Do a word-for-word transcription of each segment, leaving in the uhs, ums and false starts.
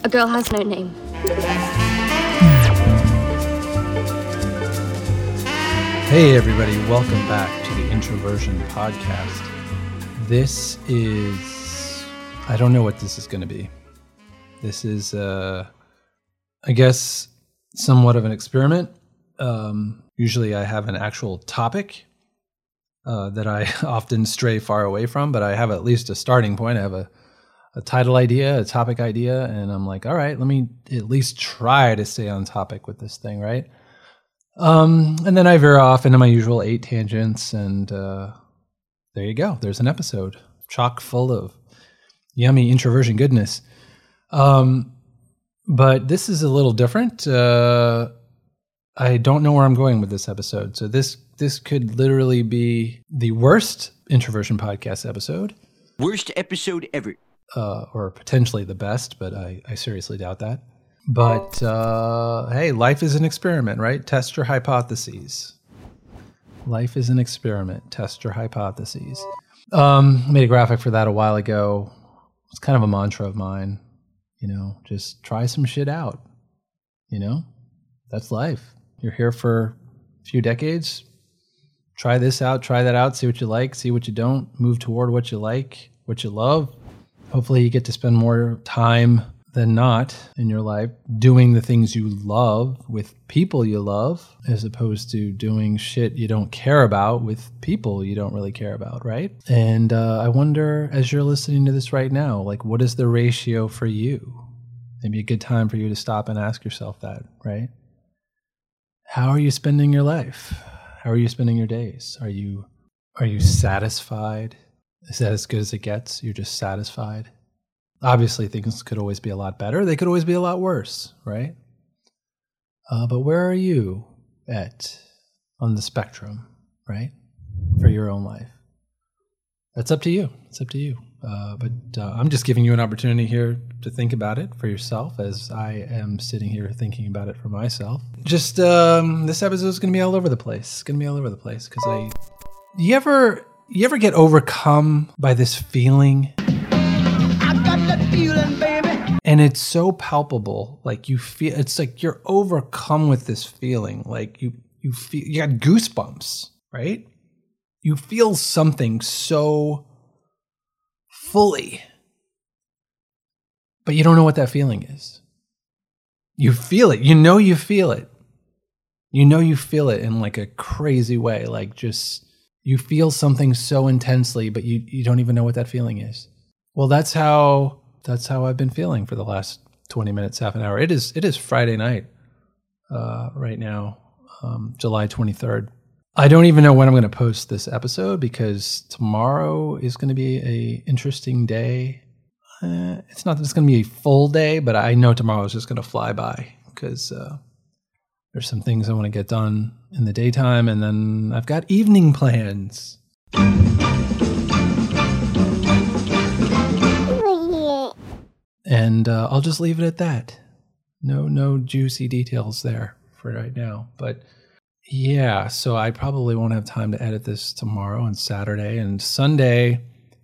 A girl has no name. Hey everybody, welcome back to the Introversion Podcast. This is, I don't know what this is going to be. This is, uh, I guess, somewhat of an experiment. Um, usually I have an actual topic uh, that I often stray far away from, but I have at least a starting point. I have a a title idea, a topic idea, and I'm like, all right, let me at least try to stay on topic with this thing, right? Um, and then I veer off into my usual eight tangents, and uh, there you go. There's an episode chock full of yummy introversion goodness. Um, but this is a little different. Uh, I don't know where I'm going with this episode, so this this could literally be the worst introversion podcast episode. Worst episode ever. Uh, or potentially the best, but I, I seriously doubt that. But uh, hey, life is an experiment, right? Test your hypotheses. Life is an experiment. Test your hypotheses. Um, I made a graphic for that a while ago. It's kind of a mantra of mine. You know, just try some shit out. You know, that's life. You're here for a few decades. Try this out, try that out, see what you like, see what you don't, move toward what you like, what you love. Hopefully you get to spend more time than not in your life doing the things you love with people you love, as opposed to doing shit you don't care about with people you don't really care about, right? And uh, I wonder, as you're listening to this right now, like, what is the ratio for you? Maybe a good time for you to stop and ask yourself that, right? How are you spending your life? How are you spending your days? Are you are you satisfied? Is that as good as it gets? You're just satisfied? Obviously, things could always be a lot better. They could always be a lot worse, right? Uh, but where are you at on the spectrum, right, for your own life? That's up to you. It's up to you. Uh, but uh, I'm just giving you an opportunity here to think about it for yourself, as I am sitting here thinking about it for myself. Just um, this episode is going to be all over the place. It's going to be all over the place because I. You ever you ever get overcome by this feeling? I got that feeling, baby. And it's so palpable. Like you feel, it's like you're overcome with this feeling. Like you you feel you got goosebumps, right? You feel something so fully, but you don't know what that feeling is. You feel it. You know you feel it. You know you feel it in like a crazy way. Like just, you feel something so intensely, but you, you don't even know what that feeling is. Well, that's how that's how I've been feeling for the last twenty minutes, half an hour. It is it is Friday night uh, right now, um, July twenty-third. I don't even know when I'm going to post this episode because tomorrow is going to be a interesting day. Uh, it's not that it's going to be a full day, but I know tomorrow is just going to fly by because uh, there's some things I want to get done in the daytime, and then I've got evening plans. And uh, I'll just leave it at that. No, no juicy details there for right now, but. Yeah, so I probably won't have time to edit this tomorrow and Saturday and Sunday.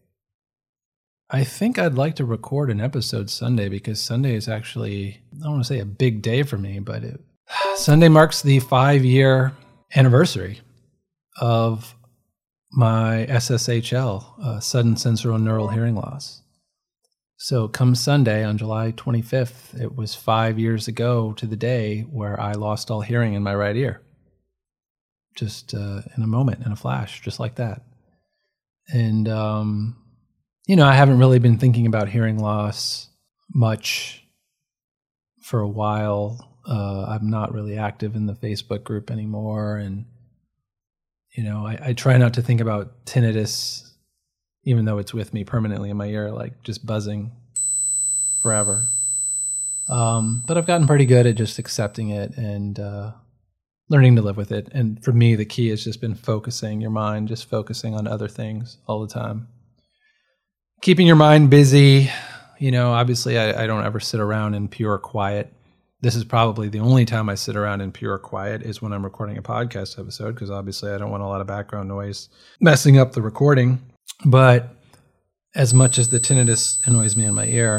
I think I'd like to record an episode Sunday because Sunday is actually, I don't want to say a big day for me, but it, Sunday marks the five-year anniversary of my S S H L, uh, sudden sensorineural hearing loss. So come Sunday on July twenty-fifth, it was five years ago to the day where I lost all hearing in my right ear. Just uh, in a moment, in a flash, just like that. And, um, you know, I haven't really been thinking about hearing loss much for a while. Uh, I'm not really active in the Facebook group anymore. And, you know, I, I try not to think about tinnitus, even though it's with me permanently in my ear, like just buzzing forever. Um, but I've gotten pretty good at just accepting it and, uh, learning to live with it. And for me, the key has just been focusing your mind, just focusing on other things all the time. Keeping your mind busy. You know, obviously I, I don't ever sit around in pure quiet. This is probably the only time I sit around in pure quiet is when I'm recording a podcast episode, because obviously I don't want a lot of background noise messing up the recording. But as much as the tinnitus annoys me in my ear,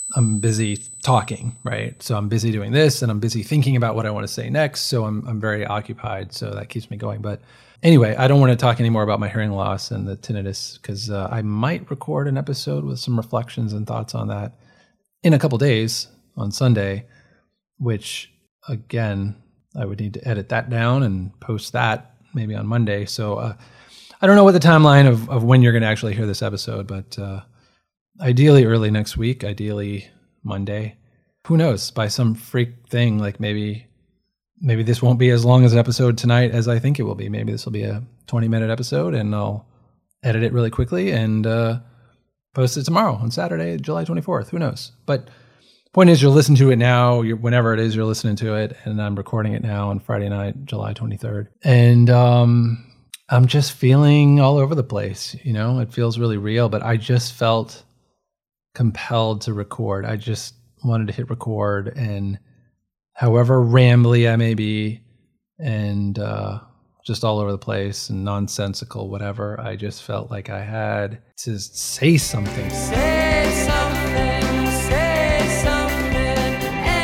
I'm busy talking, right? So I'm busy doing this and I'm busy thinking about what I want to say next. So I'm I'm very occupied. So that keeps me going. But anyway, I don't want to talk anymore about my hearing loss and the tinnitus because uh, I might record an episode with some reflections and thoughts on that in a couple days on Sunday, which again, I would need to edit that down and post that maybe on Monday. So uh, I don't know what the timeline of, of when you're going to actually hear this episode, but uh, ideally early next week, ideally Monday. Who knows? By some freak thing, like maybe maybe this won't be as long as an episode tonight as I think it will be. Maybe this will be a twenty-minute episode, and I'll edit it really quickly and uh, post it tomorrow on Saturday, July twenty-fourth. Who knows? But point is, you'll listen to it now, you're, whenever it is you're listening to it, and I'm recording it now on Friday night, July twenty-third. And um, I'm just feeling all over the place. You know, it feels really real, but I just felt compelled to record. I just wanted to hit record, and however rambly I may be and uh, just all over the place and nonsensical, whatever, I just felt like I had to say something. Say something, say something,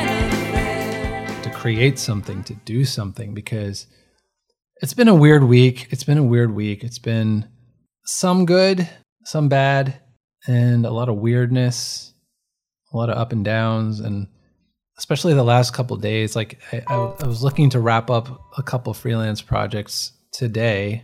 anything. To create something, to do something, because it's been a weird week. It's been a weird week. It's been some good, some bad, and a lot of weirdness, a lot of up and downs, and especially the last couple of days. Like I, I, I was looking to wrap up a couple freelance projects today,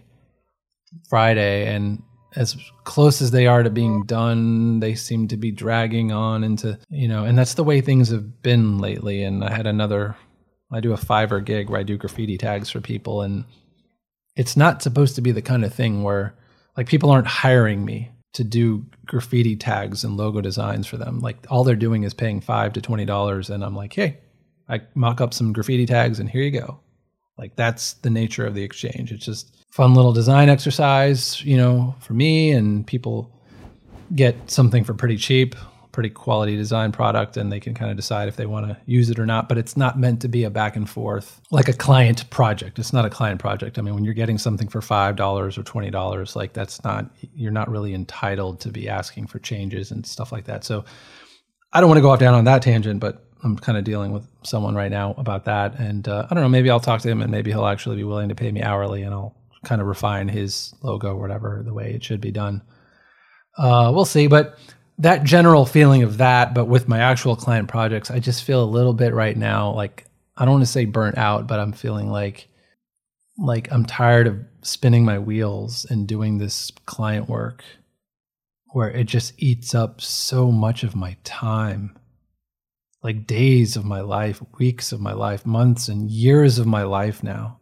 Friday, and as close as they are to being done, they seem to be dragging on into, you know, and that's the way things have been lately. And I had another, I do a Fiverr gig where I do graffiti tags for people, and it's not supposed to be the kind of thing where like people aren't hiring me to do graffiti tags and logo designs for them. Like all they're doing is paying five to twenty dollars, and I'm like, hey, I mock up some graffiti tags and here you go. Like that's the nature of the exchange. It's just fun little design exercise, you know, for me, and people get something for pretty cheap, pretty quality design product, and they can kind of decide if they want to use it or not. But it's not meant to be a back and forth like a client project. It's not a client project. I mean, when you're getting something for five dollars or twenty dollars, like that's not, you're not really entitled to be asking for changes and stuff like that. So I don't want to go off down on that tangent, but I'm kind of dealing with someone right now about that. And uh, I don't know, maybe I'll talk to him and maybe he'll actually be willing to pay me hourly, and I'll kind of refine his logo or whatever, the way it should be done. Uh, we'll see. But that general feeling of that, but with my actual client projects, I just feel a little bit right now, like, I don't want to say burnt out, but I'm feeling like, like I'm tired of spinning my wheels and doing this client work where it just eats up so much of my time, like days of my life, weeks of my life, months and years of my life now.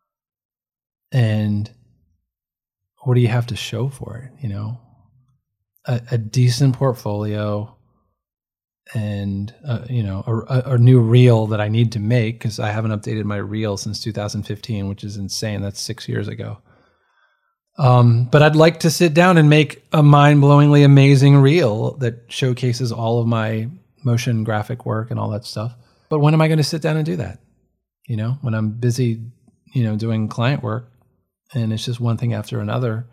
And what do you have to show for it, you know? A, a decent portfolio and, uh, you know, a, a new reel that I need to make because I haven't updated my reel since two thousand fifteen, which is insane. That's six years ago. Um, but I'd like to sit down and make a mind-blowingly amazing reel that showcases all of my motion graphic work and all that stuff. But when am I going to sit down and do that? You know, when I'm busy, you know, doing client work and it's just one thing after another.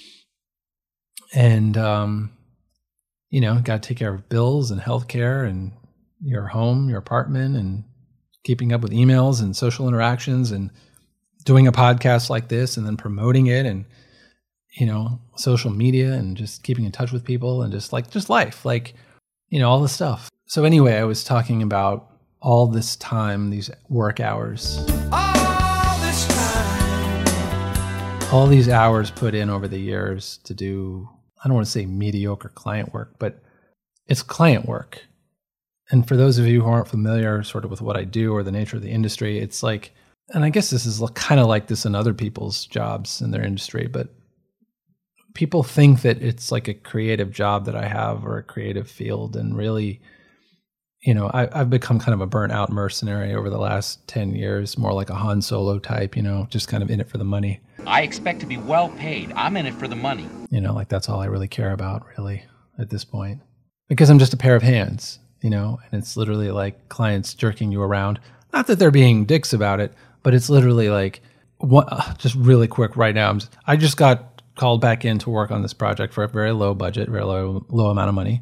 And, um, you know, got to take care of bills and healthcare and your home, your apartment, and keeping up with emails and social interactions and doing a podcast like this and then promoting it and, you know, social media and just keeping in touch with people and just like, just life, like, you know, all the stuff. So anyway, I was talking about all this time, these work hours. All this time. All these hours put in over the years to do, I don't want to say mediocre client work, but it's client work. And for those of you who aren't familiar sort of with what I do or the nature of the industry, it's like, and I guess this is kind of like this in other people's jobs in their industry, but people think that it's like a creative job that I have or a creative field. And really, you know, I, I've become kind of a burnt out mercenary over the last ten years, more like a Han Solo type, you know, just kind of in it for the money. I expect to be well paid. I'm in it for the money. You know, like that's all I really care about, really, at this point. Because I'm just a pair of hands, you know, and it's literally like clients jerking you around. Not that they're being dicks about it, but it's literally like, what, uh, just really quick right now, I'm just, I just got called back in to work on this project for a very low budget, very low, low amount of money.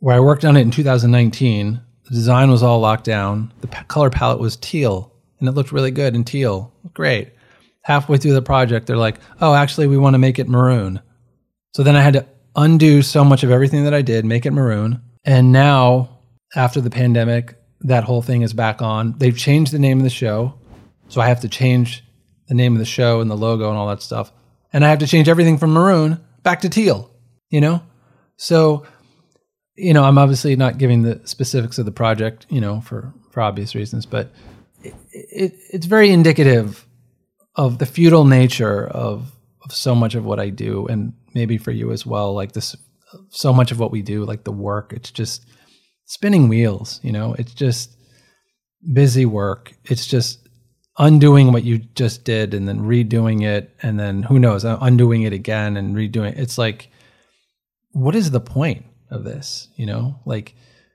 where I worked on it in two thousand nineteen. The design was all locked down. The pa- color palette was teal, and it looked really good in teal. Great. Halfway through the project, they're like, oh, actually, we want to make it maroon. So then I had to undo so much of everything that I did, make it maroon. And now, after the pandemic, that whole thing is back on. They've changed the name of the show. So I have to change the name of the show and the logo and all that stuff. And I have to change everything from maroon back to teal, you know? So, you know, I'm obviously not giving the specifics of the project, you know, for, for obvious reasons, but it, it, it's very indicative of the futile nature of, of so much of what I do, and maybe for you as well, like this, so much of what we do, like the work, it's just spinning wheels, you know, it's just busy work. It's just undoing what you just did and then redoing it. And then who knows, undoing it again and redoing it. It's like, what is the point of this? You know, like,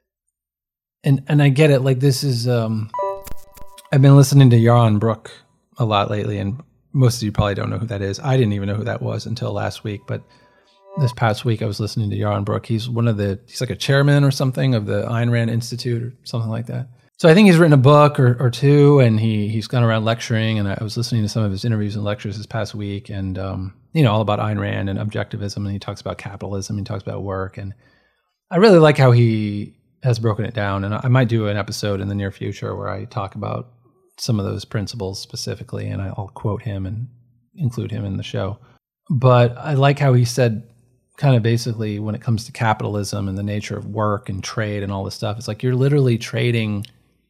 and, and I get it. Like this is, um, I've been listening to Yaron Brook a lot lately, and most of you probably don't know who that is. I didn't even know who that was until last week, but this past week I was listening to Yaron Brook. He's one of the, he's like a chairman or something of the Ayn Rand Institute or something like that. So I think he's written a book or, or two, and he, he's gone around lecturing, and I was listening to some of his interviews and lectures this past week, and, um, you know, all about Ayn Rand and objectivism, and he talks about capitalism, he talks about work, and I really like how he has broken it down, and I might do an episode in the near future where I talk about some of those principles specifically, and I'll quote him and include him in the show. But I like how he said, kind of basically, when it comes to capitalism and the nature of work and trade and all this stuff, it's like you're literally trading,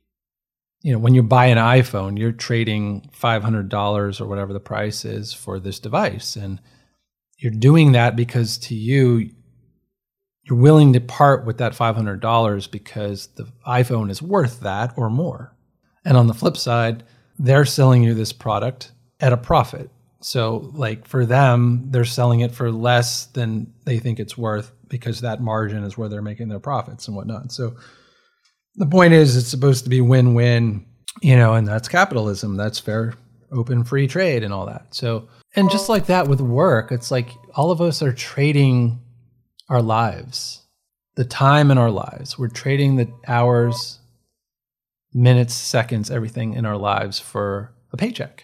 you know, when you buy an iPhone, you're trading five hundred dollars or whatever the price is for this device. And you're doing that because to you, you're willing to part with that five hundred dollars because the iPhone is worth that or more. And on the flip side, they're selling you this product at a profit. So like for them, they're selling it for less than they think it's worth because that margin is where they're making their profits and whatnot. So the point is, it's supposed to be win-win, you know, and that's capitalism. That's fair, open, free trade and all that. So, and just like that with work, it's like all of us are trading our lives, the time in our lives. We're trading the hours, minutes, seconds, everything in our lives for a paycheck.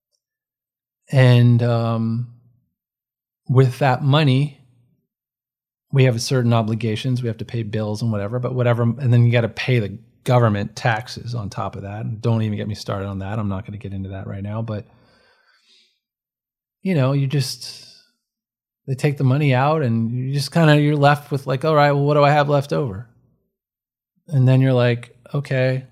And um, with that money, we have certain obligations. We have to pay bills and whatever, but whatever. And then you got to pay the government taxes on top of that. And don't even get me started on that. I'm not going to get into that right now. But, you know, you just, they take the money out and you just kind of, you're left with like, all right, well, what do I have left over? And then you're like, okay,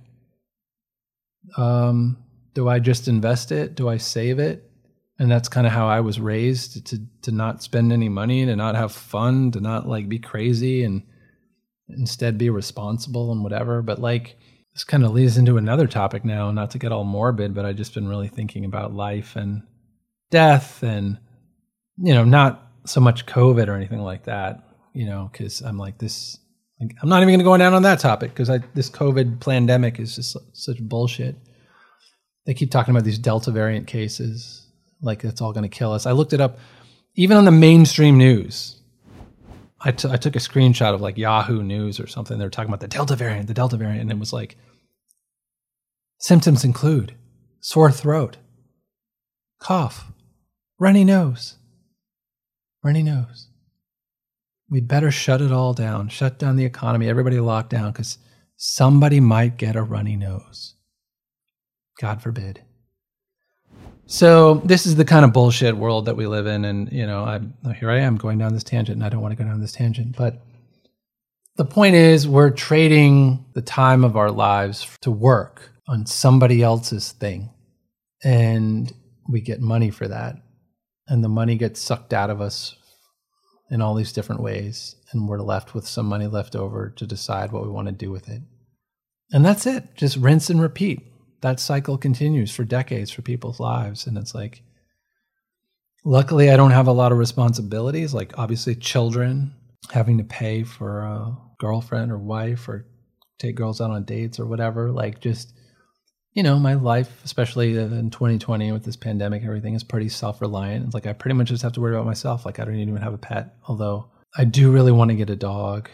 um, do I just invest it? Do I save it? And that's kind of how I was raised, to to not spend any money, to not have fun, to not like be crazy, and instead be responsible and whatever. But like this kind of leads into another topic now, not to get all morbid, but I've just been really thinking about life and death, and, you know, not so much COVID or anything like that, you know, because I'm like this, like, I'm not even going to go down on that topic because I this COVID pandemic is just such bullshit. They keep talking about these Delta variant cases, like it's all going to kill us. I looked it up, even on the mainstream news. I, t- I took a screenshot of like Yahoo News or something. They were talking about the Delta variant, the Delta variant, and it was like, symptoms include sore throat, cough, runny nose, runny nose. We'd better shut it all down, shut down the economy, everybody locked down, because somebody might get a runny nose. God forbid. So this is the kind of bullshit world that we live in. And, you know, I here I am going down this tangent, and I don't want to go down this tangent. But the point is, we're trading the time of our lives to work on somebody else's thing. And we get money for that. And the money gets sucked out of us in all these different ways. And we're left with some money left over to decide what we want to do with it. And that's it. Just rinse and repeat. That cycle continues for decades for people's lives. And it's like, luckily I don't have a lot of responsibilities, like obviously children, having to pay for a girlfriend or wife or take girls out on dates or whatever. Like just, you know, my life, especially in twenty twenty with this pandemic, everything is pretty self-reliant. It's like I pretty much just have to worry about myself. Like I don't even have a pet, although I do really want to get a dog.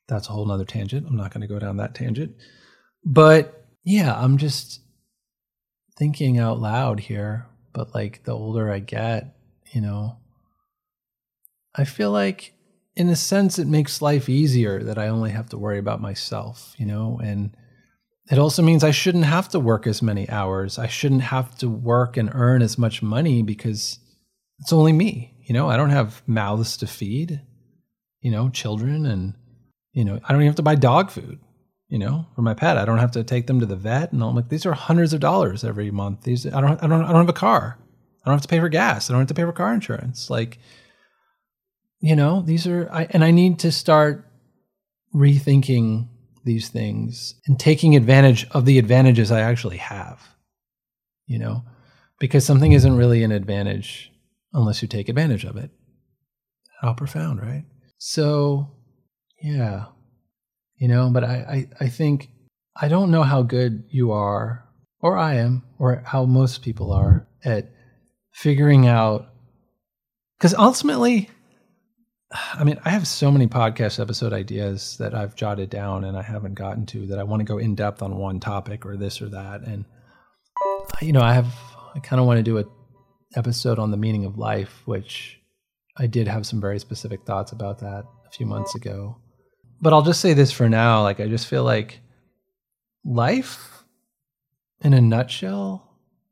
that's a whole nother tangent. I'm not going to go down that tangent. But yeah, I'm just thinking out loud here. But like the older I get, you know, I feel like in a sense it makes life easier that I only have to worry about myself, you know, and it also means I shouldn't have to work as many hours. I shouldn't have to work and earn as much money because it's only me, you know, I don't have mouths to feed, you know, children, and, you know, I don't even have to buy dog food, you know, for my pet. I don't have to take them to the vet. And I'm like, these are hundreds of dollars every month. These, I don't, I don't, I don't have a car. I don't have to pay for gas. I don't have to pay for car insurance. Like, you know, these are, I, and I need to start rethinking these things and taking advantage of the advantages I actually have, you know, because something isn't really an advantage unless you take advantage of it. How profound, right? So, yeah, you know, but I, I, I think, I don't know how good you are, or I am, or how most people are at figuring out, because ultimately, I mean, I have so many podcast episode ideas that I've jotted down and I haven't gotten to, that I want to go in depth on one topic or this or that. And, you know, I have, I kind of want to do a episode on the meaning of life, which I did have some very specific thoughts about that a few months ago. But I'll just say this for now. Like, I just feel like life in a nutshell,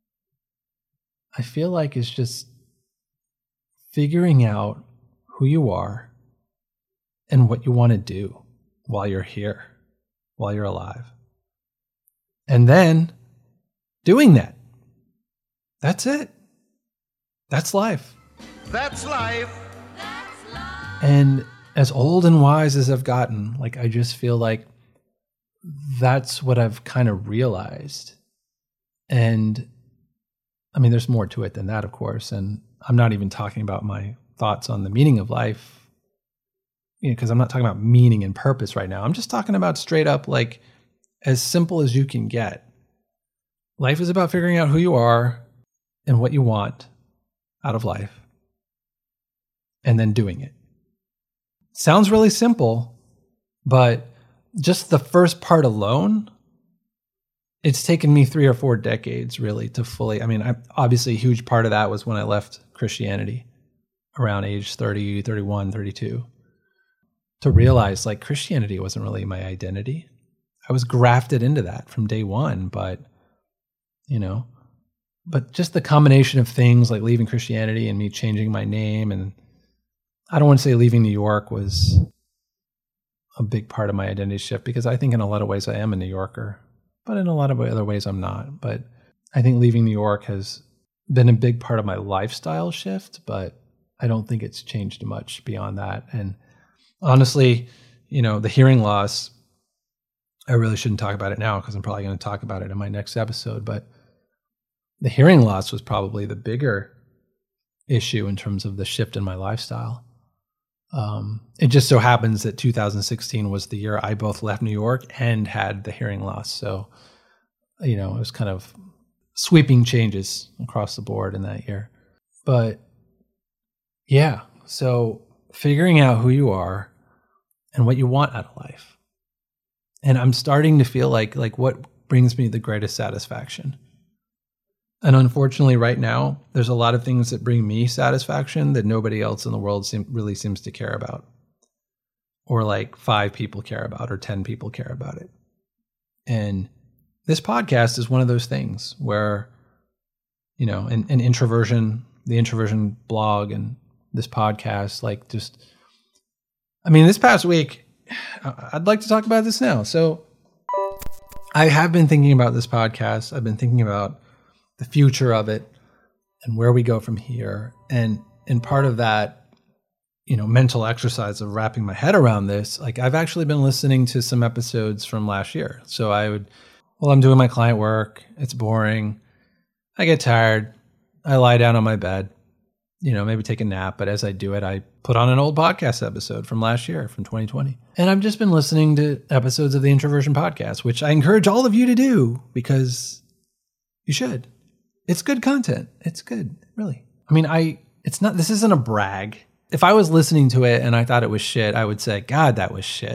I feel like is just figuring out who you are and what you want to do while you're here, while you're alive. And then doing that. That's it. That's life. That's life. And as old and wise as I've gotten, like, I just feel like that's what I've kind of realized. And I mean, there's more to it than that, of course. And I'm not even talking about my thoughts on the meaning of life, you know, because I'm not talking about meaning and purpose right now. I'm just talking about straight up, like, as simple as you can get. Life is about figuring out who you are and what you want out of life, and then doing it. Sounds really simple, but just the first part alone, it's taken me three or four decades really to fully, I mean, I, obviously a huge part of that was when I left Christianity around age thirty, thirty-one, thirty-two, to realize like Christianity wasn't really my identity. I was grafted into that from day one, but, you know, but just the combination of things like leaving Christianity and me changing my name, and I don't want to say leaving New York was a big part of my identity shift, because I think in a lot of ways I am a New Yorker, but in a lot of other ways I'm not. But I think leaving New York has been a big part of my lifestyle shift, but I don't think it's changed much beyond that. And honestly, you know, the hearing loss, I really shouldn't talk about it now because I'm probably going to talk about it in my next episode, but the hearing loss was probably the bigger issue in terms of the shift in my lifestyle. Um, it just so happens that two thousand sixteen was the year I both left New York and had the hearing loss. So, you know, it was kind of sweeping changes across the board in that year. But yeah, so figuring out who you are and what you want out of life. And I'm starting to feel like, like what brings me the greatest satisfaction. And unfortunately, right now, there's a lot of things that bring me satisfaction that nobody else in the world seem, really seems to care about. Or like five people care about, or ten people care about it. And this podcast is one of those things where, you know, an, an introversion, the introversion blog and this podcast, like just, I mean, this past week, I'd like to talk about this now. So I have been thinking about this podcast. I've been thinking about the future of it and where we go from here. And and part of that, you know, mental exercise of wrapping my head around this, like I've actually been listening to some episodes from last year. So I would, well, I'm doing my client work. It's boring. I get tired. I lie down on my bed, you know, maybe take a nap. But as I do it, I put on an old podcast episode from last year, from twenty twenty. And I've just been listening to episodes of the Introversion Podcast, which I encourage all of you to do because you should. It's good content. It's good, really. I mean, I, it's not, this isn't a brag. If I was listening to it and I thought it was shit, I would say, God, that was shit.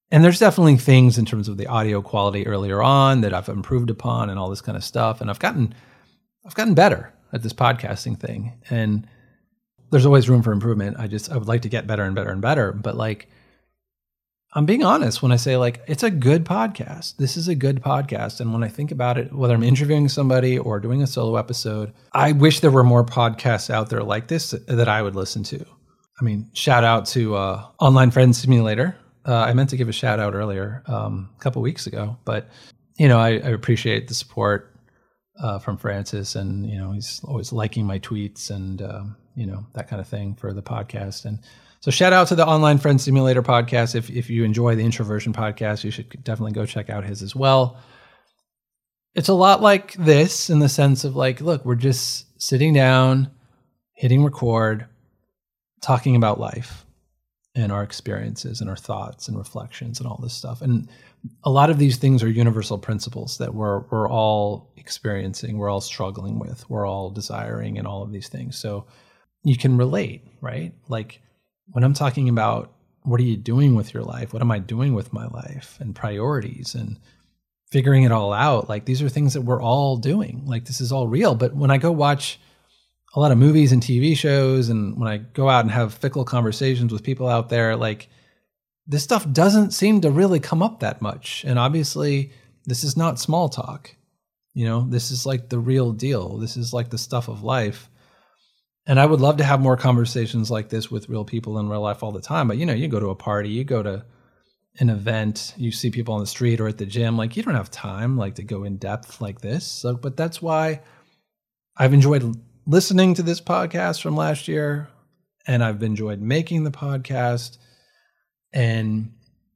And there's definitely things in terms of the audio quality earlier on that I've improved upon and all this kind of stuff. And I've gotten, I've gotten better at this podcasting thing. And there's always room for improvement. I just, I would like to get better and better and better. But like, I'm being honest when I say like, it's a good podcast. This is a good podcast. And when I think about it, whether I'm interviewing somebody or doing a solo episode, I wish there were more podcasts out there like this that I would listen to. I mean, shout out to uh, Online Friends Simulator. Uh, I meant to give a shout out earlier, um, a couple weeks ago, but you know, I, I appreciate the support uh, from Francis, and you know, he's always liking my tweets and um, you know, that kind of thing for the podcast. And so, shout out to the Online Friends Simulator podcast. If if you enjoy the Introversion podcast, you should definitely go check out his as well. It's a lot like this in the sense of like, look, we're just sitting down, hitting record, talking about life and our experiences and our thoughts and reflections and all this stuff. And a lot of these things are universal principles that we're we're all experiencing, we're all struggling with, we're all desiring, and all of these things. So you can relate, right? Like when I'm talking about what are you doing with your life? What am I doing with my life? And priorities and figuring it all out. Like these are things that we're all doing. Like this is all real. But when I go watch a lot of movies and T V shows, and when I go out and have fickle conversations with people out there, like this stuff doesn't seem to really come up that much. And obviously this is not small talk. You know, this is like the real deal. This is like the stuff of life. And I would love to have more conversations like this with real people in real life all the time. But you know, you go to a party, you go to an event, you see people on the street or at the gym, like you don't have time like to go in depth like this. So, but that's why I've enjoyed listening to this podcast from last year, and I've enjoyed making the podcast and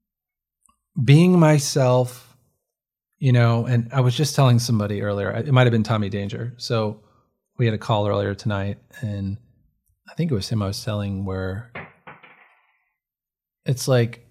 being myself, you know. And I was just telling somebody earlier, it might have been Tommy Danger. So we had a call earlier tonight, and I think it was him I was telling, where it's like,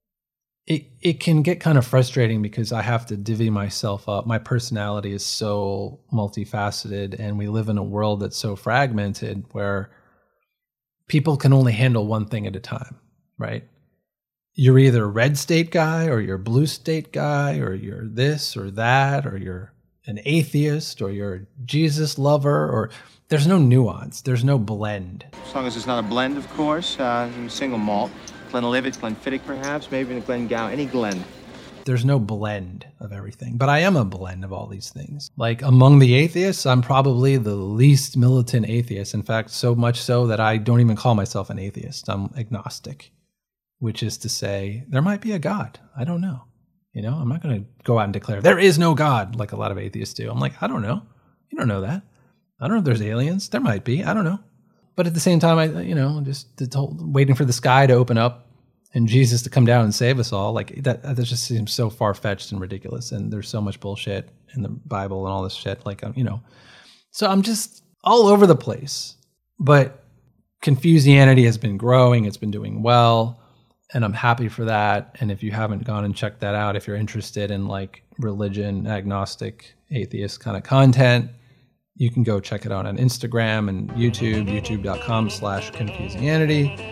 it, it can get kind of frustrating because I have to divvy myself up. My personality is so multifaceted, and we live in a world that's so fragmented where people can only handle one thing at a time, right? You're either a red state guy, or you're a blue state guy, or you're this or that, or you're an atheist, or you're a Jesus lover, or there's no nuance. There's no blend. As long as it's not a blend, of course. Uh, single malt. Glenlivet, Glenfiddich, perhaps, maybe even a Glengow, any Glen. There's no blend of everything, but I am a blend of all these things. Like among the atheists, I'm probably the least militant atheist. In fact, so much so that I don't even call myself an atheist. I'm agnostic, which is to say there might be a God. I don't know. You know, I'm not going to go out and declare there is no God like a lot of atheists do. I'm like, I don't know. You don't know that. I don't know if there's aliens. There might be. I don't know. But at the same time, I, you know, just told, waiting for the sky to open up and Jesus to come down and save us all, like that, that just seems so far-fetched and ridiculous. And there's so much bullshit in the Bible and all this shit, like, you know. So I'm just all over the place. But Confusianity has been growing. It's been doing well. And I'm happy for that. And if you haven't gone and checked that out, if you're interested in like religion, agnostic, atheist kind of content, you can go check it out on Instagram and YouTube, youtube.com slash Confusianity.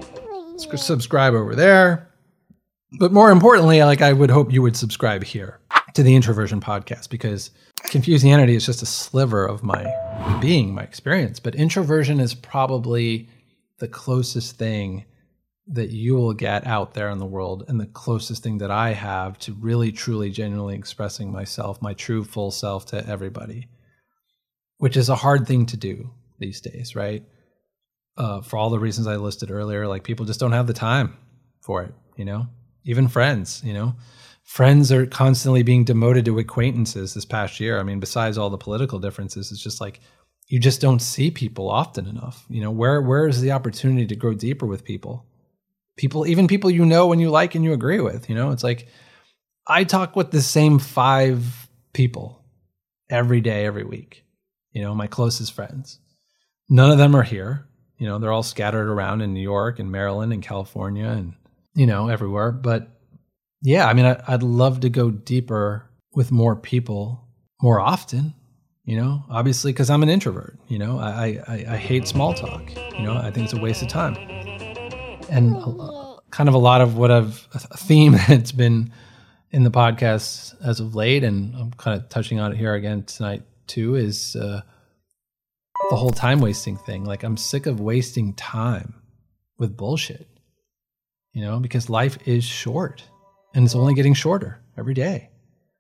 Subscribe over there. But more importantly, like I would hope you would subscribe here to the Introversion podcast, because Confusianity is just a sliver of my being, my experience. But introversion is probably the closest thing that you will get out there in the world, and the closest thing that I have to really, truly, genuinely expressing myself, my true full self to everybody, which is a hard thing to do these days, right? Uh, for all the reasons I listed earlier, like people just don't have the time for it, you know? Even friends, you know? Friends are constantly being demoted to acquaintances this past year. I mean, besides all the political differences, it's just like, you just don't see people often enough. You know, where where is the opportunity to grow deeper with people? People, even people you know and you like and you agree with, you know? It's like, I talk with the same five people every day, every week. You know, my closest friends. None of them are here. You know, they're all scattered around in New York and Maryland and California and, you know, everywhere. But yeah, I mean, I, I'd love to go deeper with more people more often, you know, obviously because I'm an introvert. You know, I, I, I hate small talk. You know, I think it's a waste of time. And a, kind of a lot of what I've, a theme that's been in the podcast as of late, and I'm kind of touching on it here again tonight too, is uh, the whole time wasting thing. Like, I'm sick of wasting time with bullshit, you know, because life is short and it's only getting shorter every day.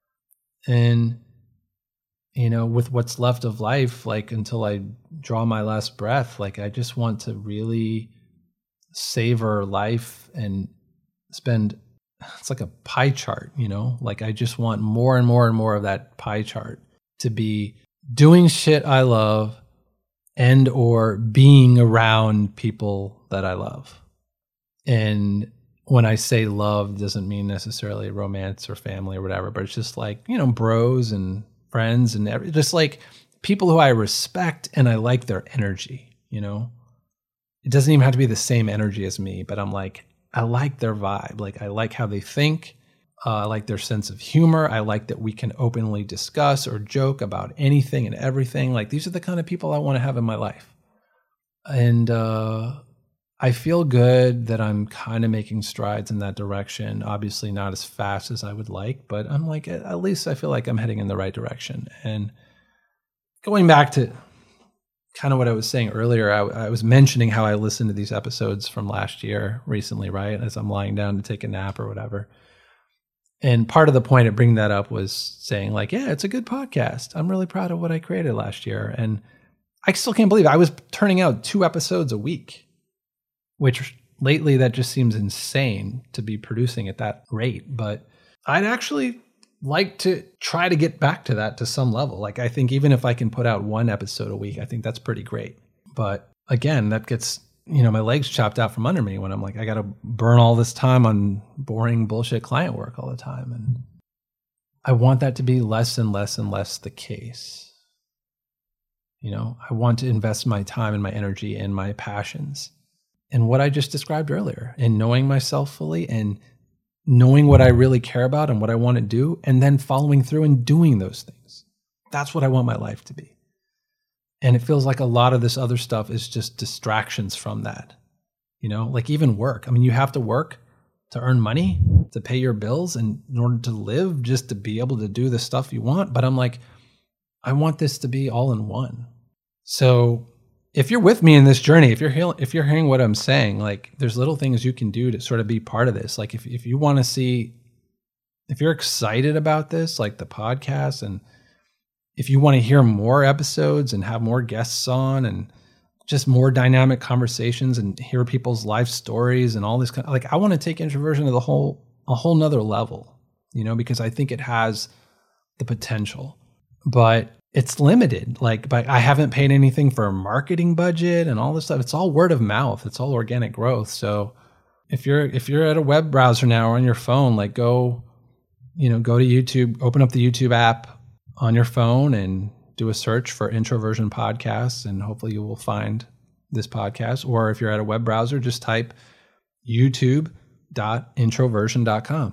And, you know, with what's left of life, like until I draw my last breath, like I just want to really savor life and spend, it's like a pie chart, you know, like I just want more and more and more of that pie chart to be doing shit I love and or being around people that I love. And when I say love, doesn't mean necessarily romance or family or whatever, but it's just like, you know, bros and friends and every, just like people who I respect and I like their energy, you know. It doesn't even have to be the same energy as me, but I'm like, I like their vibe. Like, I like how they think. Uh, I like their sense of humor. I like that we can openly discuss or joke about anything and everything. Like, these are the kind of people I want to have in my life. And uh, I feel good that I'm kind of making strides in that direction. Obviously not as fast as I would like, but I'm like, at least I feel like I'm heading in the right direction. And going back to kind of what I was saying earlier, I, I was mentioning how I listened to these episodes from last year recently, right? As I'm lying down to take a nap or whatever. And part of the point of bringing that up was saying like, yeah, it's a good podcast. I'm really proud of what I created last year. And I still can't believe it. I was turning out two episodes a week, which lately that just seems insane to be producing at that rate. But I'd actually like to try to get back to that to some level. Like, I think even if I can put out one episode a week, I think that's pretty great. But again, that gets, you know, my legs chopped out from under me when I'm like, I got to burn all this time on boring bullshit client work all the time. And I want that to be less and less and less the case. You know, I want to invest my time and my energy and my passions and what I just described earlier, and knowing myself fully and knowing what I really care about and what I want to do, and then following through and doing those things. That's what I want my life to be. And it feels like a lot of this other stuff is just distractions from that. You know, like even work. I mean, you have to work to earn money, to pay your bills, and in order to live, just to be able to do the stuff you want. But I'm like, I want this to be all in one. So if you're with me in this journey, if you're hearing, if you're hearing what I'm saying, like there's little things you can do to sort of be part of this. Like if, if you want to see, if you're excited about this, like the podcast, and if you want to hear more episodes and have more guests on and just more dynamic conversations and hear people's life stories and all this kind of, like, I want to take introversion to the whole, a whole nother level, you know, because I think it has the potential, but it's limited. Like, but I haven't paid anything for a marketing budget and all this stuff. It's all word of mouth. It's all organic growth. So if you're, if you're at a web browser now or on your phone, like go, you know, go to YouTube, open up the YouTube app on your phone and do a search for Introversion Podcasts, and hopefully you will find this podcast. Or if you're at a web browser, just type youtube dot introversion dot com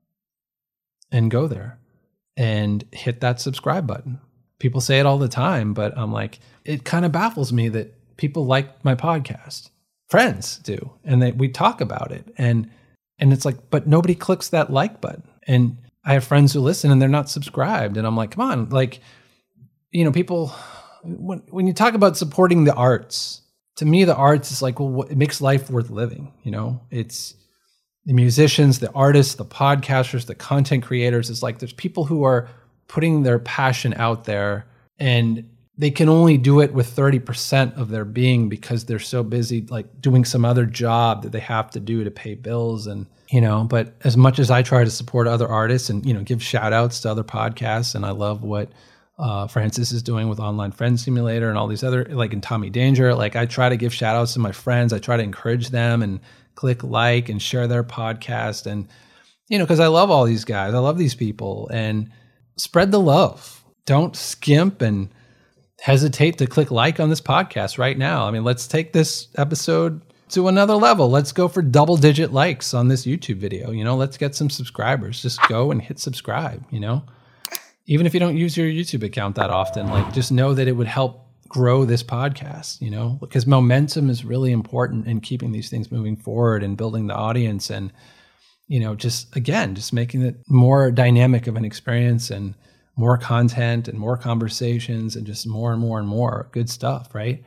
and go there and hit that subscribe button. People say it all the time, but I'm like, it kind of baffles me that people like my podcast. Friends do, and they, we talk about it, and and it's like, but nobody clicks that like button. And I have friends who listen and they're not subscribed, and I'm like, come on, like, you know, people, when when you talk about supporting the arts, to me, the arts is like, well, what, it makes life worth living. You know, it's the musicians, the artists, the podcasters, the content creators. It's like there's people who are putting their passion out there, and they can only do it with thirty percent of their being because they're so busy like doing some other job that they have to do to pay bills. And, you know, but as much as I try to support other artists and, you know, give shout outs to other podcasts, and I love what uh, Francis is doing with Online Friend Simulator and all these other, like in Tommy Danger, like I try to give shout outs to my friends. I try to encourage them and click like and share their podcast. And, you know, cause I love all these guys. I love these people, and spread the love. Don't skimp and hesitate to click like on this podcast right now. I mean, let's take this episode to another level. Let's go for double digit likes on this YouTube video. You know, let's get some subscribers. Just go and hit subscribe, you know, even if you don't use your YouTube account that often, like just know that it would help grow this podcast, you know, because momentum is really important in keeping these things moving forward and building the audience and, you know, just again, just making it more dynamic of an experience and more content and more conversations and just more and more and more good stuff, right?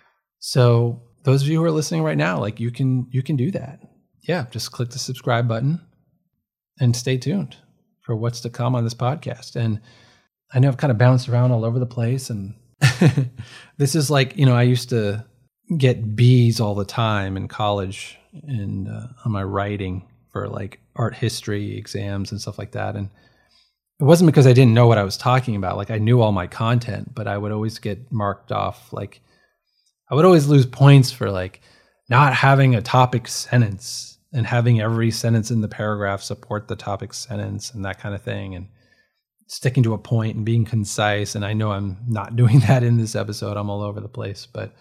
So those of you who are listening right now, like you can you can do that. Yeah, just click the subscribe button and stay tuned for what's to come on this podcast. And I know I've kind of bounced around all over the place, and this is like, you know, I used to get B's all the time in college and uh, on my writing for like art history exams and stuff like that. And it wasn't because I didn't know what I was talking about. Like I knew all my content, but I would always get marked off. Like I would always lose points for like not having a topic sentence and having every sentence in the paragraph support the topic sentence and that kind of thing. And sticking to a point and being concise. And I know I'm not doing that in this episode. I'm all over the place, but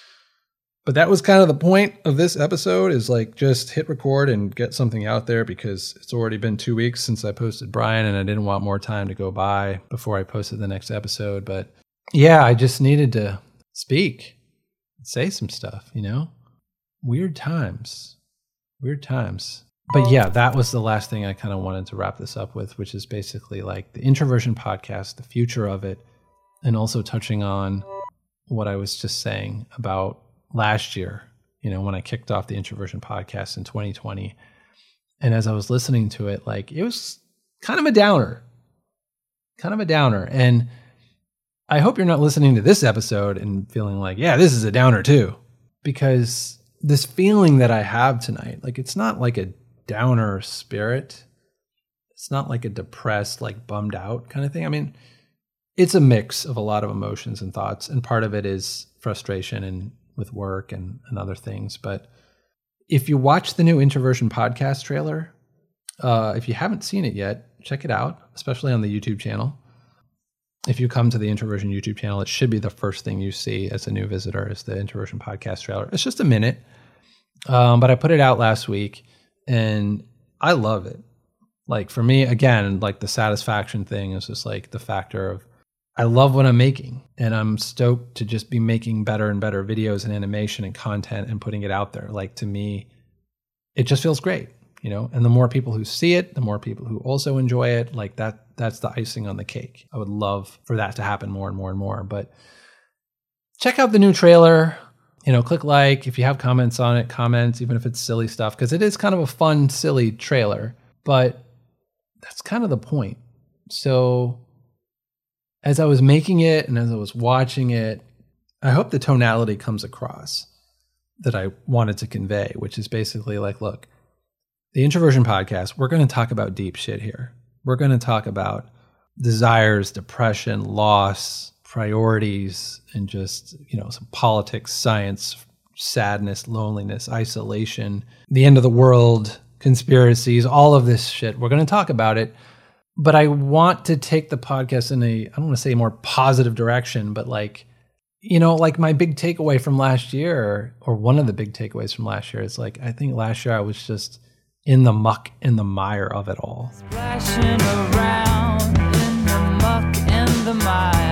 but that was kind of the point of this episode, is like just hit record and get something out there, because it's already been two weeks since I posted Brian and I didn't want more time to go by before I posted the next episode. But yeah, I just needed to speak, say some stuff, you know, weird times, weird times. But yeah, that was the last thing I kind of wanted to wrap this up with, which is basically like the Introversion podcast, the future of it, and also touching on what I was just saying about last year, you know, when I kicked off the Introversion podcast in twenty twenty. And as I was listening to it, like it was kind of a downer, kind of a downer. And I hope you're not listening to this episode and feeling like, yeah, this is a downer too, because this feeling that I have tonight, like it's not like a downer spirit. It's not like a depressed, like bummed out kind of thing. I mean, it's a mix of a lot of emotions and thoughts. And part of it is frustration and with work and, and other things. But if you watch the new Introversion podcast trailer, uh, if you haven't seen it yet, check it out, especially on the YouTube channel. If you come to the Introversion YouTube channel, it should be the first thing you see as a new visitor is the Introversion podcast trailer. It's just a minute, um, but I put it out last week and I love it. Like for me, again, like the satisfaction thing is just like the factor of I love what I'm making, and I'm stoked to just be making better and better videos and animation and content and putting it out there. Like to me, it just feels great, you know, and the more people who see it, the more people who also enjoy it, like that, that's the icing on the cake. I would love for that to happen more and more and more, but check out the new trailer, you know, click like, if you have comments on it, comments, even if it's silly stuff, because it is kind of a fun, silly trailer, but that's kind of the point. So as I was making it and as I was watching it, I hope the tonality comes across that I wanted to convey, which is basically like, look, the Introversion podcast, we're going to talk about deep shit here. We're going to talk about desires, depression, loss, priorities, and just, you know, some politics, science, sadness, loneliness, isolation, the end of the world, conspiracies, all of this shit. We're going to talk about it. But I want to take the podcast in a, I don't want to say a more positive direction, but like, you know, like my big takeaway from last year, or one of the big takeaways from last year, is like, I think last year I was just in the muck, in the mire of it all. Splashing around in the muck and the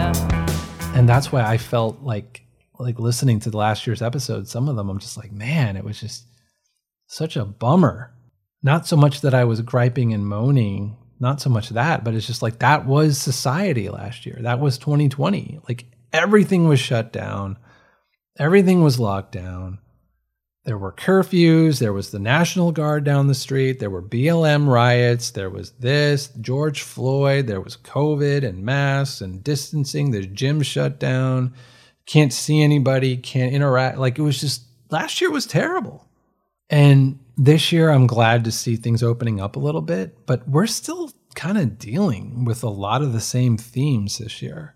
mire. And that's why I felt like, like listening to last year's episode, some of them, I'm just like, man, it was just such a bummer. Not so much that I was griping and moaning, not so much that, but it's just like that was society last year. That was twenty twenty. Like everything was shut down. Everything was locked down. There were curfews. There was the National Guard down the street. There were B L M riots. There was this, George Floyd. There was COVID and masks and distancing. The gym shut down. Can't see anybody. Can't interact. Like it was just, last year was terrible. And this year, I'm glad to see things opening up a little bit, but we're still kind of dealing with a lot of the same themes this year.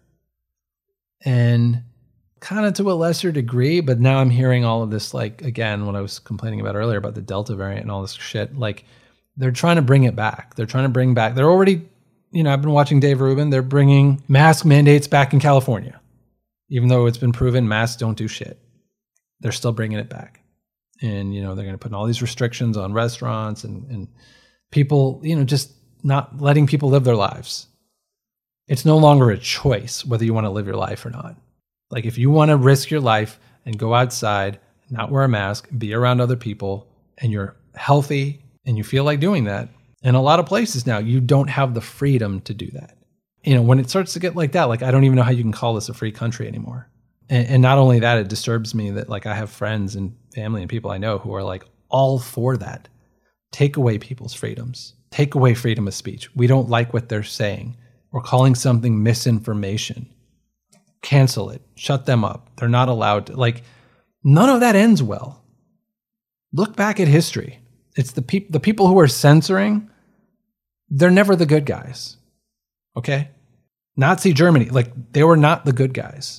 And kind of to a lesser degree, but now I'm hearing all of this, like, again, what I was complaining about earlier about the Delta variant and all this shit, like, they're trying to bring it back. They're trying to bring back, they're already, you know, I've been watching Dave Rubin, they're bringing mask mandates back in California. Even though it's been proven masks don't do shit. They're still bringing it back. And, you know, they're going to put all these restrictions on restaurants and, and people, you know, just not letting people live their lives. It's no longer a choice whether you want to live your life or not. Like if you want to risk your life and go outside, not wear a mask, be around other people, and you're healthy and you feel like doing that, in a lot of places now, you don't have the freedom to do that. You know, when it starts to get like that, like I don't even know how you can call this a free country anymore. And, and not only that, it disturbs me that like I have friends and family and people I know who are like all for that. Take away people's freedoms. Take away freedom of speech. We don't like what they're saying. We're calling something misinformation. Cancel it. Shut them up. They're not allowed to. Like, none of that ends well. Look back at history. It's the, peop- the people who are censoring, they're never the good guys. Okay? Nazi Germany, like, they were not the good guys.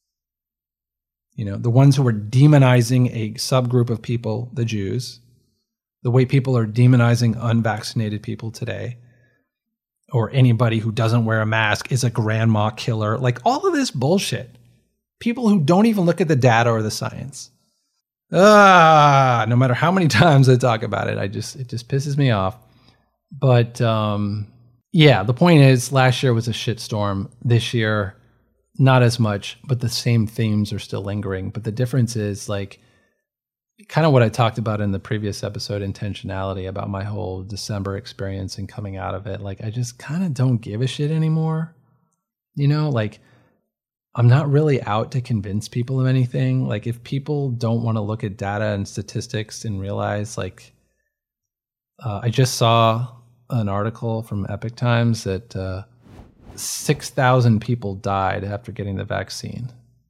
You know, the ones who were demonizing a subgroup of people, the Jews, the way people are demonizing unvaccinated people today, or anybody who doesn't wear a mask is a grandma killer. Like all of this bullshit. People who don't even look at the data or the science. Ah, no matter how many times I talk about it, I just it just pisses me off. But um, yeah, the point is, last year was a shitstorm. This year, not as much, but the same themes are still lingering. But the difference is like, kind of what I talked about in the previous episode, intentionality, about my whole December experience and coming out of it. Like, I just kind of don't give a shit anymore. You know, like, I'm not really out to convince people of anything. Like, if people don't want to look at data and statistics and realize, like, uh, I just saw an article from Epoch Times that uh, six thousand people died after getting the vaccine.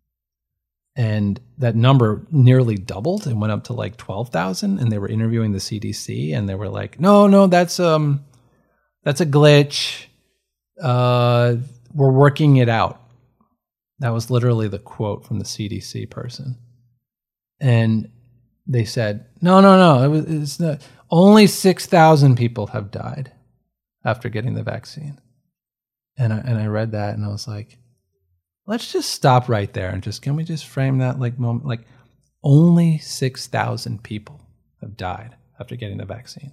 And that number nearly doubled and went up to like twelve thousand. And they were interviewing the C D C and they were like, no, no, that's um, that's a glitch. Uh, we're working it out. That was literally the quote from the C D C person. And they said, no, no, no, it was, it's not. Only six thousand people have died after getting the vaccine. And I, and I read that and I was like, let's just stop right there and just, can we just frame that like moment? Like only six thousand people have died after getting the vaccine.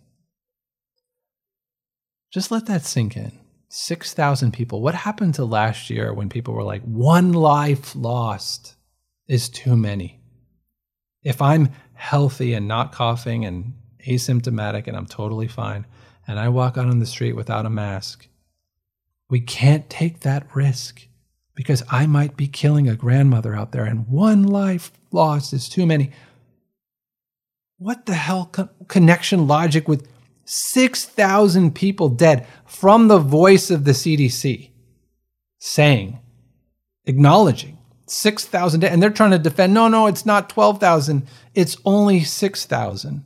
Just let that sink in. six thousand people. What happened to last year when people were like, one life lost is too many? If I'm healthy and not coughing and asymptomatic and I'm totally fine, and I walk out on the street without a mask, we can't take that risk because I might be killing a grandmother out there and one life lost is too many. What the hell co- connection logic with six thousand people dead from the voice of the C D C saying, acknowledging six thousand dead, and they're trying to defend, no, no, it's not twelve thousand, it's only six thousand.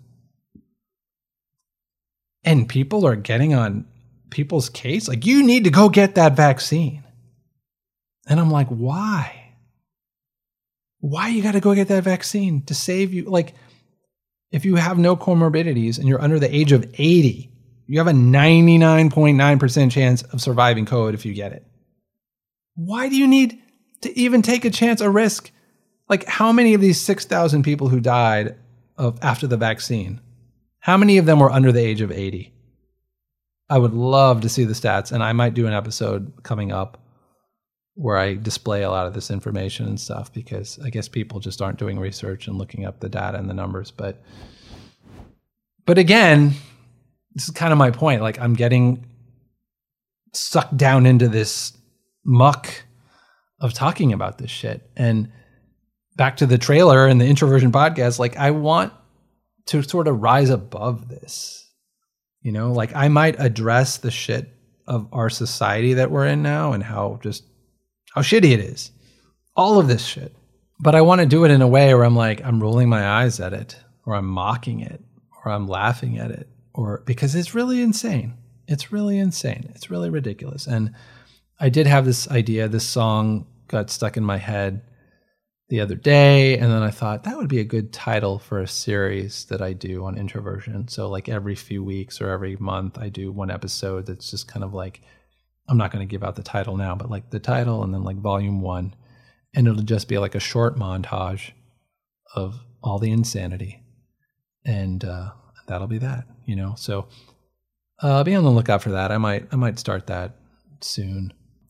And people are getting on people's case, like, you need to go get that vaccine. And I'm like, why? Why you got to go get that vaccine? To save you? Like, if you have no comorbidities and you're under the age of eighty, you have a ninety-nine point nine percent chance of surviving COVID if you get it. Why do you need to even take a chance, a risk? Like, how many of these six thousand people who died of after the vaccine, how many of them were under the age of eighty? I would love to see the stats, and I might do an episode coming up where I display a lot of this information and stuff, because I guess people just aren't doing research and looking up the data and the numbers. But, but again, this is kind of my point. Like, I'm getting sucked down into this muck of talking about this shit. And back to the trailer and the Introversion podcast, like, I want to sort of rise above this. You know, like, I might address the shit of our society that we're in now and how just how shitty it is. All of this shit. But I want to do it in a way where I'm like, I'm rolling my eyes at it, or I'm mocking it, or I'm laughing at it, or because it's really insane. It's really insane. It's really ridiculous. And I did have this idea, this song got stuck in my head the other day, and then I thought that would be a good title for a series that I do on Introversion. So like every few weeks or every month I do one episode that's just kind of like, I'm not going to give out the title now, but like the title and then like volume one, and it'll just be like a short montage of all the insanity, and uh, that'll be that, you know. So uh, be on the lookout for that. I might I might start that soon.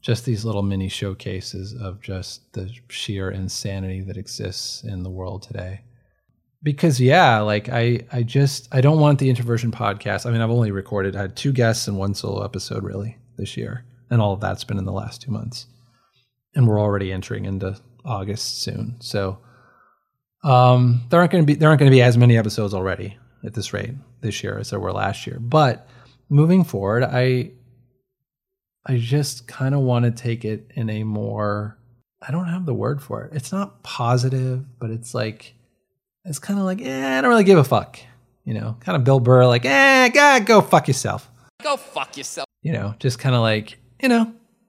just these little mini showcases of just the sheer insanity that exists in the world today. Because yeah, like I, I just, I don't want the Introversion podcast. I mean, I've only recorded, I had two guests and one solo episode really this year. And all of that's been in the last two months. And we're already entering into August soon. So um, there aren't going to be, there aren't going to be as many episodes already at this rate this year as there were last year. But moving forward, I, I just kind of want to take it in a more, I don't have the word for it. It's not positive, but it's like, it's kind of like, eh, I don't really give a fuck. You know, kind of Bill Burr, like, eh, God, go fuck yourself. Go fuck yourself. You know, just kind of like, you know.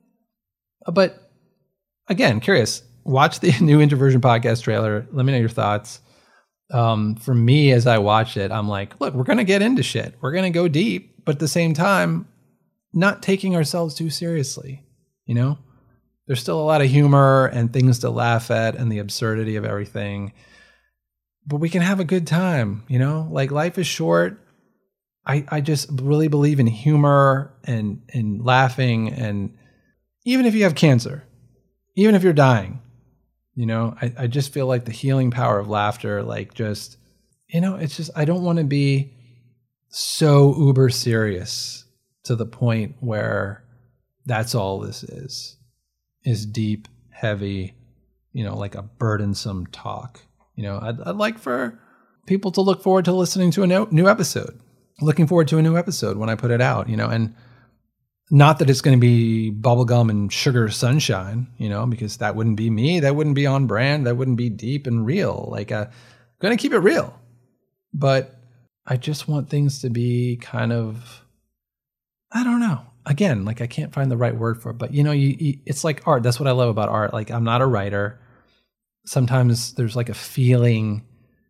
But again, curious, watch the new Introversion podcast trailer. Let me know your thoughts. Um, for me, as I watched it, I'm like, look, we're going to get into shit. We're going to go deep, but at the same time, not taking ourselves too seriously. You know, there's still a lot of humor and things to laugh at and the absurdity of everything. But we can have a good time, you know, like life is short. I, I just really believe in humor and, and laughing. And even if you have cancer, even if you're dying, you know, I, I just feel like the healing power of laughter, like just, you know, it's just, I don't want to be so uber serious to the point where that's all this is, is deep, heavy, you know, like a burdensome talk. You know, I'd, I'd like for people to look forward to listening to a no, new episode, looking forward to a new episode when I put it out, you know, and not that it's going to be bubblegum and sugar sunshine, you know, because that wouldn't be me. That wouldn't be on brand. That wouldn't be deep and real. Like, uh, I'm going to keep it real. But I just want things to be kind of, I don't know. Again, like I can't find the right word for it, but you know, you, you it's like art. That's what I love about art. Like I'm not a writer. Sometimes there's like a feeling,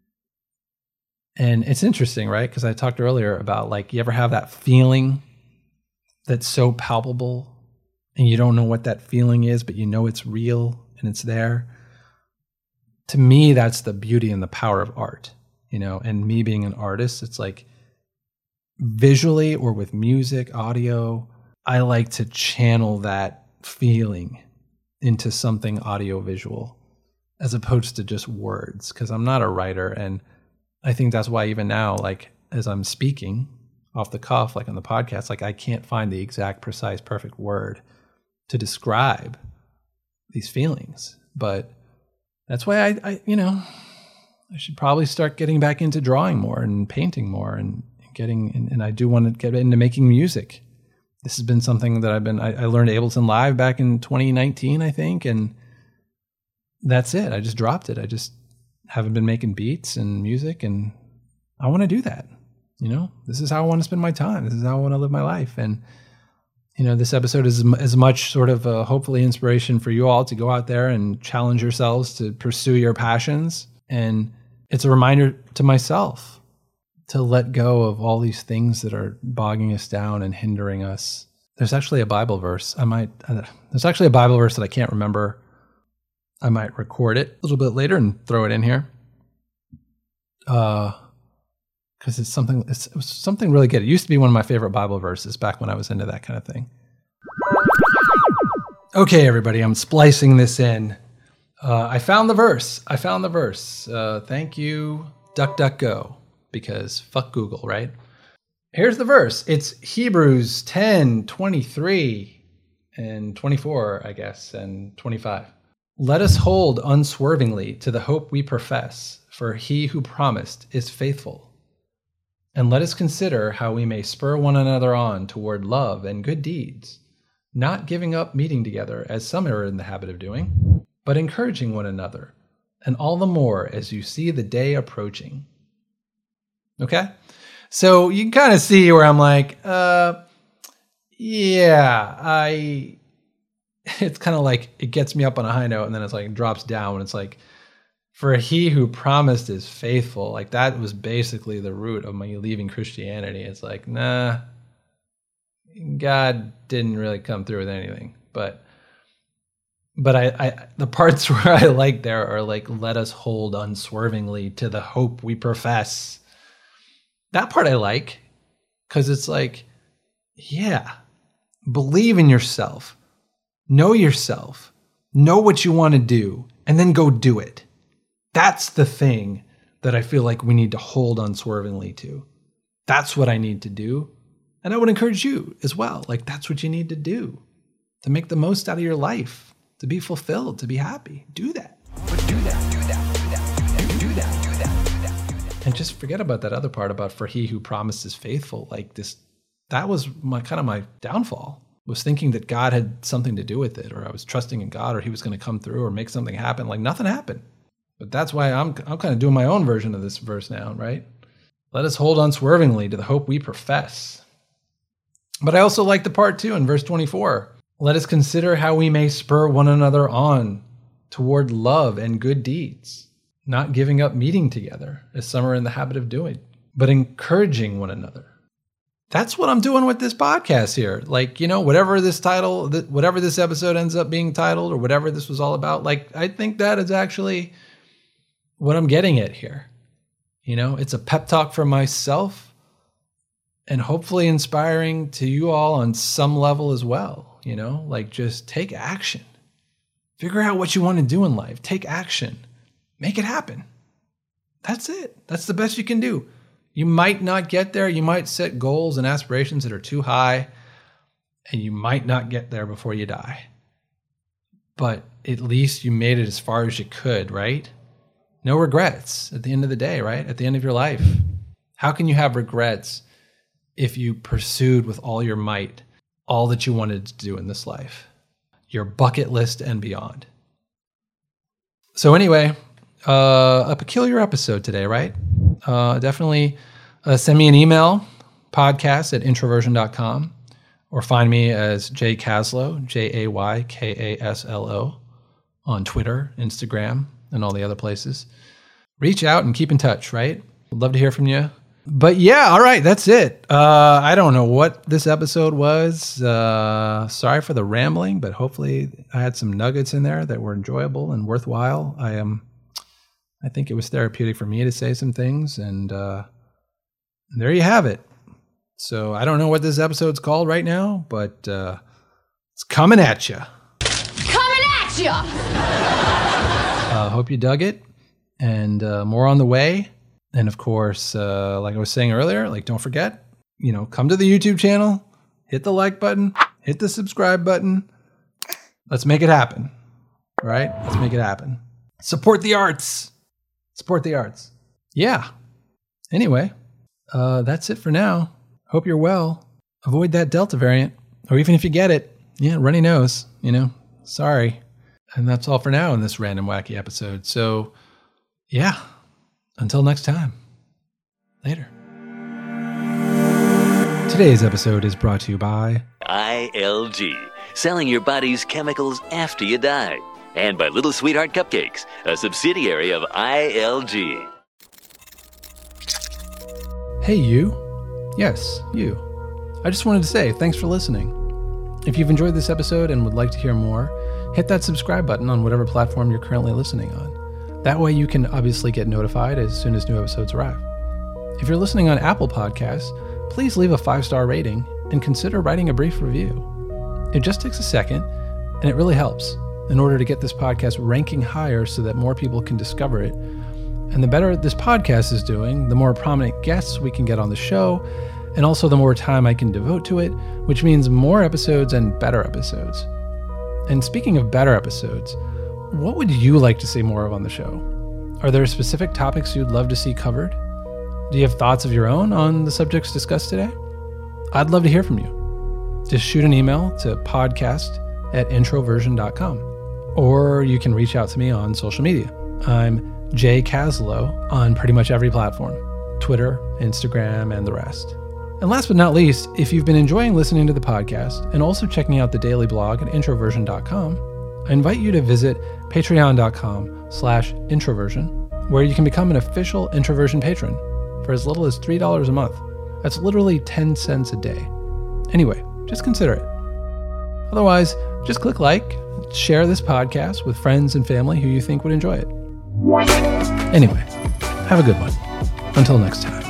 and it's interesting, right? Because I talked earlier about like, you ever have that feeling that's so palpable and you don't know what that feeling is, but you know it's real and it's there. To me, that's the beauty and the power of art, you know, and me being an artist, it's like visually or with music, audio, I like to channel that feeling into something audio visual, as opposed to just words, because I'm not a writer. And I think that's why even now, like as I'm speaking off the cuff, like on the podcast, like I can't find the exact, precise, perfect word to describe these feelings. But that's why I, I you know, I should probably start getting back into drawing more and painting more and getting, and, and I do want to get into making music. This has been something that I've been, I, I learned Ableton Live back in twenty nineteen, I think, and that's it. I just dropped it. I just haven't been making beats and music, and I want to do that. You know, this is how I want to spend my time. This is how I want to live my life. And, you know, this episode is as much sort of a hopefully inspiration for you all to go out there and challenge yourselves to pursue your passions. And it's a reminder to myself to let go of all these things that are bogging us down and hindering us. There's actually a Bible verse. I might, uh, there's actually a Bible verse that I can't remember. I might record it a little bit later and throw it in here. Uh, because it's something, it's, it was something really good. It used to be one of my favorite Bible verses back when I was into that kind of thing. Okay, everybody, I'm splicing this in. Uh, I found the verse. I found the verse. Uh, thank you, DuckDuckGo, because fuck Google, right? Here's the verse. It's Hebrews ten, twenty-three and twenty-four, I guess, and twenty-five. Let us hold unswervingly to the hope we profess, for he who promised is faithful. And let us consider how we may spur one another on toward love and good deeds, not giving up meeting together as some are in the habit of doing, but encouraging one another, and all the more as you see the day approaching. Okay? So you can kind of see where I'm like, uh, yeah, I, it's kind of like, it gets me up on a high note and then it's like, drops down and it's like, for he who promised is faithful. Like that was basically the root of my leaving Christianity. It's like, nah, God didn't really come through with anything. But, but I, I, the parts where I like there are like, let us hold unswervingly to the hope we profess. That part I like, because it's like, yeah, believe in yourself. Know yourself. Know what you want to do, and then go do it. That's the thing that I feel like we need to hold unswervingly to. That's what I need to do. And I would encourage you as well. Like, that's what you need to do to make the most out of your life, to be fulfilled, to be happy. Do that. But do that, do that, do that, do that, do that, do that, do that, do that. And just forget about that other part about for he who promised is faithful. Like this, that was my kind of my downfall, was thinking that God had something to do with it, or I was trusting in God, or he was going to come through or make something happen. Like nothing happened. But that's why I'm I'm kind of doing my own version of this verse now, right? Let us hold unswervingly to the hope we profess. But I also like the part two in verse twenty-four. Let us consider how we may spur one another on toward love and good deeds, not giving up meeting together, as some are in the habit of doing, but encouraging one another. That's what I'm doing with this podcast here. Like, you know, whatever this title, whatever this episode ends up being titled, or whatever this was all about, like, I think that is actually what I'm getting at here. You know, it's a pep talk for myself, and hopefully inspiring to you all on some level as well. You know, like just take action. Figure out what you want to do in life. Take action. Make it happen. That's it. That's the best you can do. You might not get there. You might set goals and aspirations that are too high, and you might not get there before you die. But at least you made it as far as you could, right? No regrets at the end of the day, right? At the end of your life. How can you have regrets if you pursued with all your might all that you wanted to do in this life? Your bucket list and beyond. So anyway, uh, a peculiar episode today, right? Uh, definitely uh, send me an email, podcast at introversion dot com, or find me as Jay Kaslow, J A Y K A S L O, on Twitter, Instagram, and all the other places. Reach out and keep in touch, right? Would love to hear from you. But yeah, all right, that's it. Uh, I don't know what this episode was. Uh, sorry for the rambling, but hopefully I had some nuggets in there that were enjoyable and worthwhile. I am, um, I think it was therapeutic for me to say some things, and uh, there you have it. So I don't know what this episode's called right now, but uh, it's coming at you. Coming at you! I uh, hope you dug it, and uh, more on the way. And of course, uh, like I was saying earlier, like don't forget, you know, come to the YouTube channel, hit the like button, hit the subscribe button. Let's make it happen. All right? Let's make it happen. Support the arts. Support the arts. Yeah. Anyway, uh, that's it for now. Hope you're well. Avoid that Delta variant. Or even if you get it, yeah, runny nose, you know, sorry. And that's all for now in this random wacky episode. So, yeah. Until next time, later. Today's episode is brought to you by I L G, selling your body's chemicals after you die. And by Little Sweetheart Cupcakes, a subsidiary of I L G. Hey, you. Yes, you. I just wanted to say thanks for listening. If you've enjoyed this episode and would like to hear more, hit that subscribe button on whatever platform you're currently listening on. That way you can obviously get notified as soon as new episodes arrive. If you're listening on Apple Podcasts, please leave a five-star rating and consider writing a brief review. It just takes a second, and it really helps in order to get this podcast ranking higher so that more people can discover it. And the better this podcast is doing, the more prominent guests we can get on the show, and also the more time I can devote to it, which means more episodes and better episodes. And speaking of better episodes, what would you like to see more of on the show? Are there specific topics you'd love to see covered? Do you have thoughts of your own on the subjects discussed today? I'd love to hear from you. Just shoot an email to podcast at introversion dot com, or you can reach out to me on social media. I'm Jay Kaslow on pretty much every platform, Twitter, Instagram, and the rest. And last but not least, if you've been enjoying listening to the podcast and also checking out the daily blog at introversion dot com, I invite you to visit patreon.com slash introversion, where you can become an official Introversion patron for as little as three dollars a month. That's literally ten cents a day. Anyway, just consider it. Otherwise, just click like, share this podcast with friends and family who you think would enjoy it. Anyway, have a good one. Until next time.